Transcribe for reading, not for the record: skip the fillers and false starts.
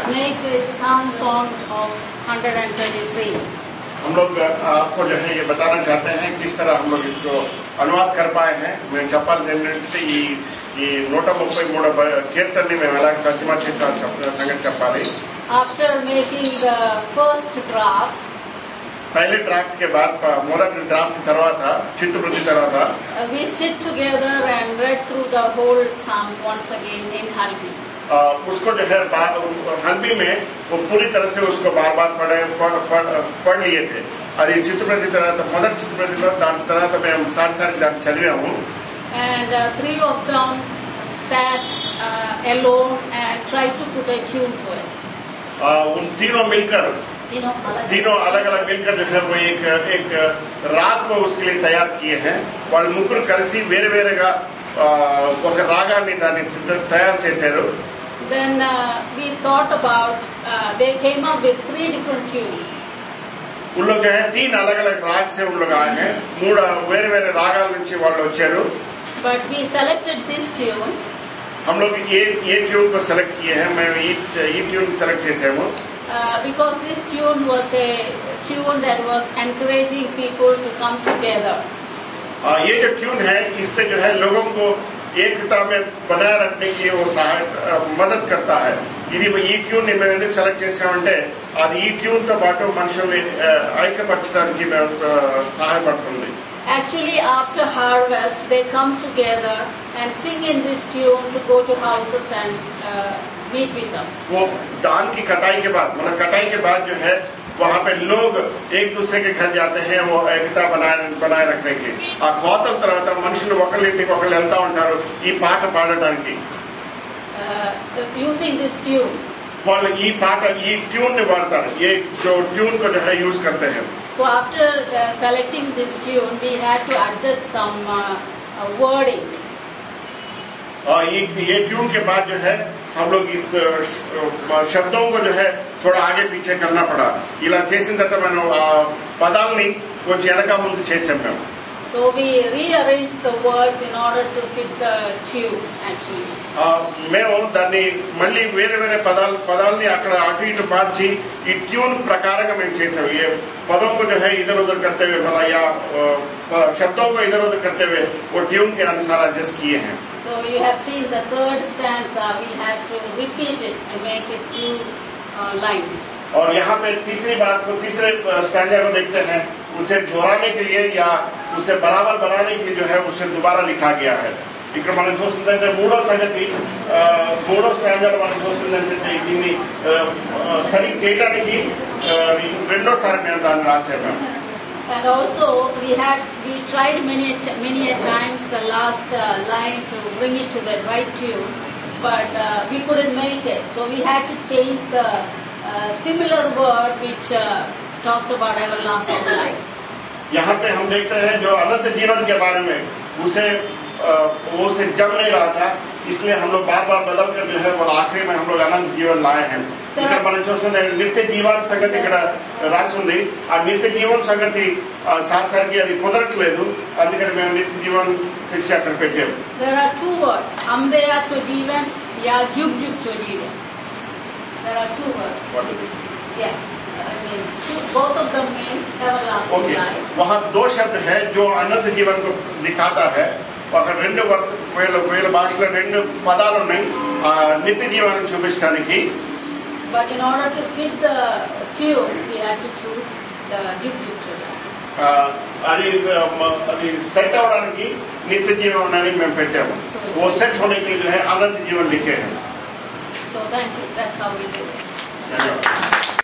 make this sound song of 123. हम लोग आपको जो है ये बताना चाहते हैं किस तरह हम लोग इसको अनुवाद कर पाए हैं. मैं चप्पल देने ఈ 133 కీర్తనని మేము ఎలా తర్జుమా చేసిన సంగతి చెప్పాలి. After making the first draft, पहले ड्राफ्ट के बाद మొదటి డ్రాఫ్ట్ తర్వాత చిత్తవృత్తి తర్వాత we sit together and read through the whole Psalms once again in Halbi. उसको जो है हल्बी में वो पूरी तरह से उसको बार-बार पढ़ लिए थे. అది చిత్తవృత్తి తర్వాత మొదటి చిత్తవృత్తి దాని తర్వాత మేము సారి దాన్ని చదివాము. And three of them sat alone and tried to put a tune to it. उन तीनों मिलकर तीनों अलग-अलग मिलकर जो है वो एक राग को उसके लिए तैयार किए हैं. వాళ్ళు ముగ్గురు కలిసి వేరేవేరేగా ఒక రాగాన్ని దాన్ని తయారు చేశారు. Then we thought about they came up with three different tunes. उन लोग हैं तीन अलग-अलग राग से उन लोग आए हैं. మూడు వేరే-వేరే రాగాల నుంచి వాళ్ళు వచ్చారు. But we selected this tune. हम लोग ये ट्यून को सेलेक्ट किए हैं. मैं ये ट्यून सेलेक्ट చేశాము. Because this tune was a tune that was encouraging people to come together. ये जो ट्यून है इससे जो है लोगों को एकता में बनाए रखने की वो मदद करता है. ఇది ఈ ట్యూన్ ని మేము ఎందుకు సెలెక్ట్ చేసామంటే అది ఈ ట్యూన్ తో పాటు మనుషుల్ని ఐక్యపరచడానికి సహాయపడుతుంది. Actually, after harvest, they come together and sing in this tune to go to houses and meet with them. वो धान की कटाई के बाद मतलब कटाई के बाद जो है वहाँ पे लोग एक दूसरे के घर जाते हैं वो एकता बनाए रखने के लिए. ఆ కోతల తర్వాత మనుషులు ఒకళ్ళింటికి ఒకళ్ళు వెళ్తా ఉంటారు ఈ పాట పాడడానికి. Using this tune. వాళ్ళు ఈ పాట ఈ ట్యూన్ ని వాడతారు. ये जो ट्यून को जो है यूज करते हैं. So after selecting this tune, we had to adjust some wordings. ये ट्यून के बाद जो है हम लोग इस शब्दों को जो है थोड़ा आगे पीछे करना पड़ा. ఇలా చేసిన తర్వాత మనం పదాలని కొంచెం వెనక ముందు చేసాం మేము. So we rearranged the words in order to fit the tune actually. మేము దాన్ని మళ్ళీ వేరే పదాలని అక్కడ అటు ఇటు మార్చి ఈ ట్యూన్ ప్రకారంగా మేము చేసాం. ये पदों को जो है इधर उधर करते हुए भला या शब्दों को इधर उधर करते हुए वो ट्यून के अनुसार एडजस्ट किए हैं. So you have seen the third stanza. We have to repeat it to make it two lines. और यहाँ पे तीसरे स्टैंजा को देखते हैं उसे दोहराने के लिए या उसे बराबर बनाने के लिए जो है उसे दोबारा लिखा गया है. ఇక్కడ మనం చూస్తుందంటే మూడో స్టాంజాలో మనం చూస్తుందంటే దీన్ని సరిగ్గా చేయడానికి రెండోసారి మేము దాన్ని రాసాము. And also we tried many a times the last line to bring it to the right tune, but we couldn't make it. So we had to change the similar word which talks about everlasting life. यहाँ पे हम देखते हैं जो अनंत जीवन के बारे में उसे जम नहीं रहा था, इसलिए हम लोग बार-बार बदल कर जो है वो आखिरी में हम लोग अनंत जीवन लाए हैं. ఇక్కడ మనం చూస్తుంటే నిత్య జీవన సంగతి ఇక్కడ రాసి ఉంది. ఆ నిత్య జీవన సంగతి సార్సరికి అది కుదరట్లేదు, అందుకని మేము నిత్య జీవన్ తెచ్చి అక్కడ పెట్టాము. There are two words, अमदया चो जीवन या युग युग चो जीवन. There are two words. What is it? Yeah, I mean both of them means everlasting life. वहाँ दो शब्द है जो अनंत जीवन को दिखाता है. అక్కడ రెండు వేల భాషలో రెండు పదాలు ఉన్నాయి నిత్య జీవాన్ని చూపించడానికి. But in order to fit the tune, we had to choose the युग युग चो. అది సెట్ అవడానికి నిత్య జీवन అని మేము పెట్టాము. वो सेट होने के लिए जो है अनंत जीवन लिखे हैं. So thank you. That's how we do it.